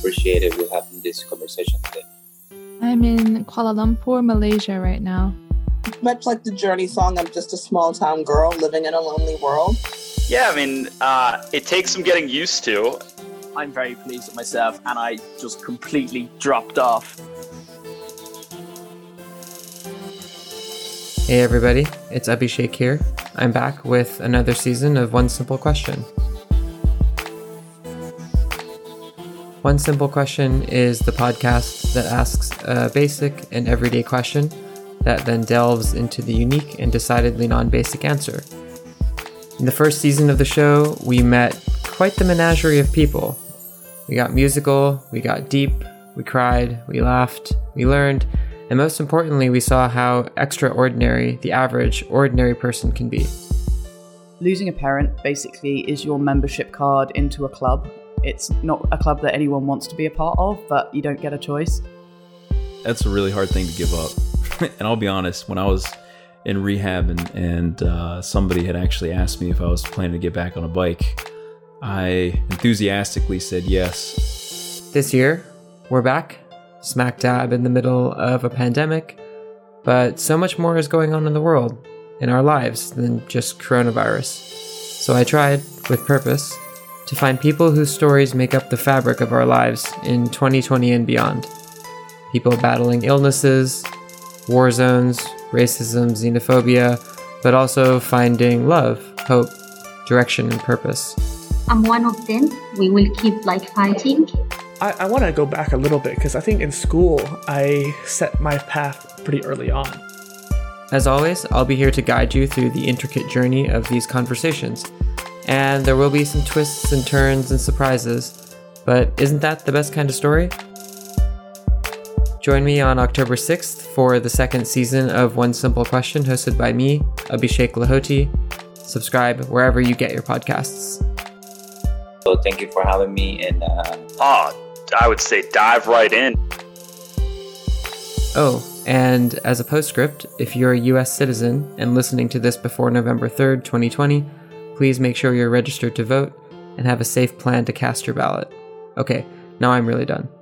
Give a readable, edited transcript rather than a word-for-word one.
appreciated with having this conversation today. I'm in Kuala Lumpur, Malaysia right now. Much like the Journey song, I'm just a small town girl living in a lonely world. Yeah, I mean, it takes some getting used to. I'm very pleased with myself, and I just completely dropped off. Hey everybody, it's Abhishek here. I'm back with another season of One Simple Question. One Simple Question is the podcast that asks a basic and everyday question that then delves into the unique and decidedly non-basic answer. In the first season of the show, we met quite the menagerie of people. We got musical, we got deep, we cried, we laughed, we learned, and most importantly, we saw how extraordinary the average, ordinary person can be. Losing a parent basically is your membership card into a club. It's not a club that anyone wants to be a part of, but you don't get a choice. That's a really hard thing to give up. And I'll be honest, when I was in rehab and somebody had actually asked me if I was planning to get back on a bike, I enthusiastically said yes. This year, we're back, smack dab in the middle of a pandemic, but so much more is going on in the world, in our lives, than just coronavirus. So I tried, with purpose, to find people whose stories make up the fabric of our lives in 2020 and beyond. People battling illnesses, war zones, racism, xenophobia, but also finding love, hope, direction, and purpose. I'm one of them. We will keep fighting. I want to go back a little bit because I think in school I set my path pretty early on. As always, I'll be here to guide you through the intricate journey of these conversations. And there will be some twists and turns and surprises, but isn't that the best kind of story? Join me on October 6th for the second season of One Simple Question, hosted by me, Abhishek Lahoti. Subscribe wherever you get your podcasts. So thank you for having me, and I would say dive right in. Oh, and as a postscript, if you're a US citizen and listening to this before November 3rd, 2020, please make sure you're registered to vote and have a safe plan to cast your ballot. Okay, now I'm really done.